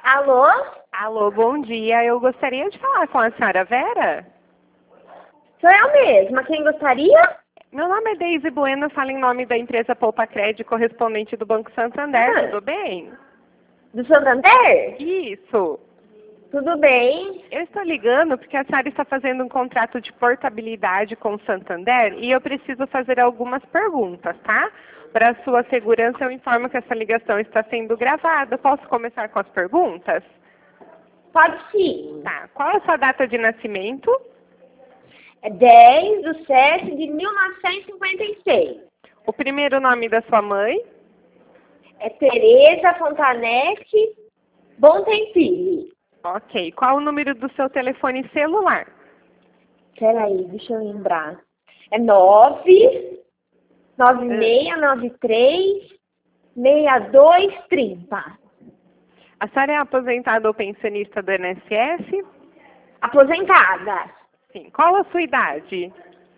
Alô? Alô, bom dia. Eu gostaria de falar com a senhora Vera. Sou eu mesma. Quem gostaria? Meu nome é Deise Bueno, falo em nome da empresa Poupa Crédito, correspondente do Banco Santander. Tudo bem? Do Santander? Isso. Tudo bem? Eu estou ligando porque a senhora está fazendo um contrato de portabilidade com o Santander e eu preciso fazer algumas perguntas, tá? Para sua segurança, eu informo que essa ligação está sendo gravada. Posso começar com as perguntas? Pode sim. Tá. Qual é a sua data de nascimento? É 10/7/1956. O primeiro nome da sua mãe? É Tereza Fontanete Bontempili. Ok. Qual o número do seu telefone celular? Peraí, deixa eu lembrar. É 99693 6230. A senhora é aposentada ou pensionista do INSS? Aposentada. Sim. Qual a sua idade?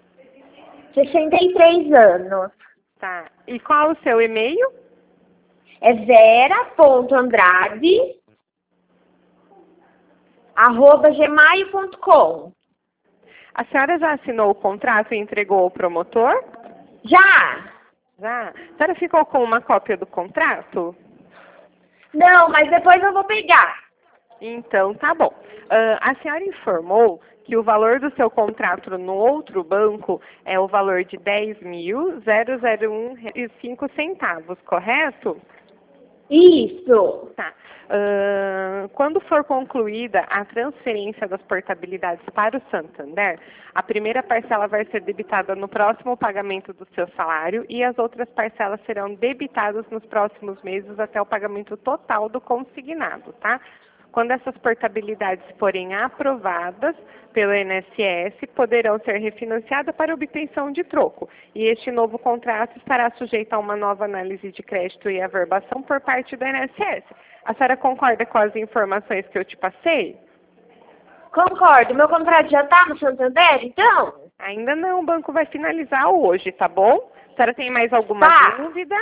63 anos. Tá. E qual o seu e-mail? É vera.andrade@gmail.com. A senhora já assinou o contrato e entregou ao promotor? Já? Já. A senhora ficou com uma cópia do contrato? Não, mas depois eu vou pegar. Então, tá bom. A senhora informou que o valor do seu contrato no outro banco é o valor de R$ 10.001,05, correto? Isso. Tá. Quando for concluída a transferência das portabilidades para o Santander, a primeira parcela vai ser debitada no próximo pagamento do seu salário e as outras parcelas serão debitadas nos próximos meses até o pagamento total do consignado, tá? Quando essas portabilidades forem aprovadas pelo INSS, poderão ser refinanciadas para obtenção de troco. E este novo contrato estará sujeito a uma nova análise de crédito e averbação por parte do INSS. A senhora concorda com as informações que eu te passei? Concordo. Meu contrato já está no Santander, então? Ainda não, o banco vai finalizar hoje, tá bom? A senhora tem mais alguma dúvida?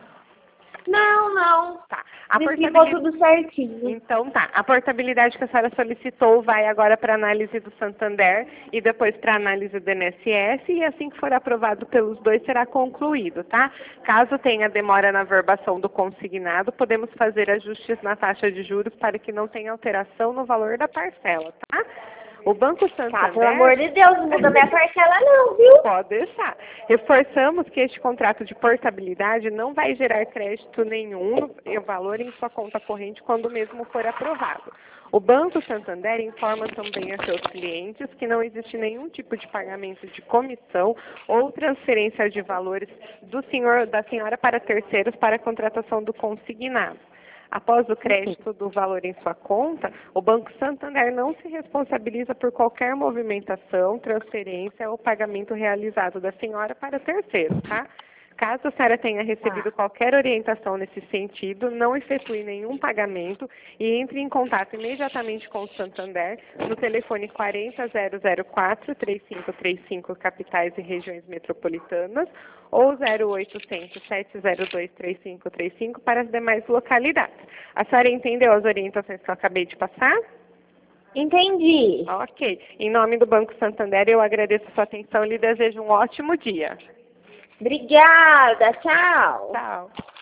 Não. Tá. Explicou tudo certinho. Então tá. A portabilidade que a senhora solicitou vai agora para análise do Santander e depois para análise do INSS e assim que for aprovado pelos dois será concluído, tá? Caso tenha demora na verbação do consignado, podemos fazer ajustes na taxa de juros para que não tenha alteração no valor da parcela, tá? O Banco Santander... Tá, pelo amor de Deus, não muda minha parcela não, viu? Pode deixar. Reforçamos que este contrato de portabilidade não vai gerar crédito nenhum no valor em sua conta corrente quando o mesmo for aprovado. O Banco Santander informa também a seus clientes que não existe nenhum tipo de pagamento de comissão ou transferência de valores da senhora para terceiros para a contratação do consignado. Após o crédito do valor em sua conta, o Banco Santander não se responsabiliza por qualquer movimentação, transferência ou pagamento realizado da senhora para terceiros, tá? Caso a senhora tenha recebido qualquer orientação nesse sentido, não efetue nenhum pagamento e entre em contato imediatamente com o Santander no telefone 40 004-3535 capitais e regiões metropolitanas ou 0800 702 3535 para as demais localidades. A senhora entendeu as orientações que eu acabei de passar? Entendi. Ok. Em nome do Banco Santander, eu agradeço a sua atenção e lhe desejo um ótimo dia. Obrigada, tchau. Tchau.